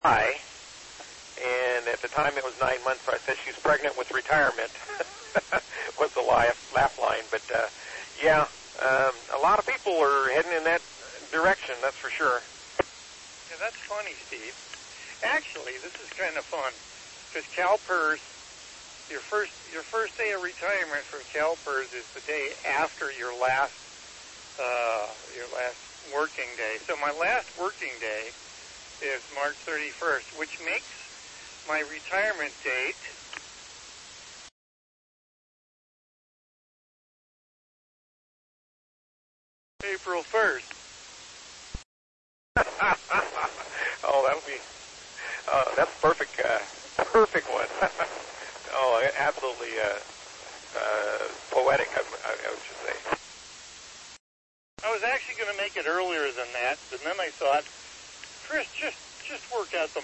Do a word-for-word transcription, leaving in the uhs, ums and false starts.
July, and at the time it was nine months, so I said she's pregnant with retirement. Was the laugh, laugh line. But, uh, yeah, um, a lot of people are heading in that direction, that's for sure. Yeah, that's funny, Steve. Actually, this is kind of fun, because CalPERS, your first your first day of retirement for CalPERS is the day after your last uh, your last working day. So my last working day is March thirty-first, which makes my retirement date April first. Oh, that'll be, uh, that's perfect, uh, perfect one. Oh, absolutely uh, uh, poetic, I, I, I would just say. I was actually going to make it earlier than that, but then I thought, Chris, just just work out the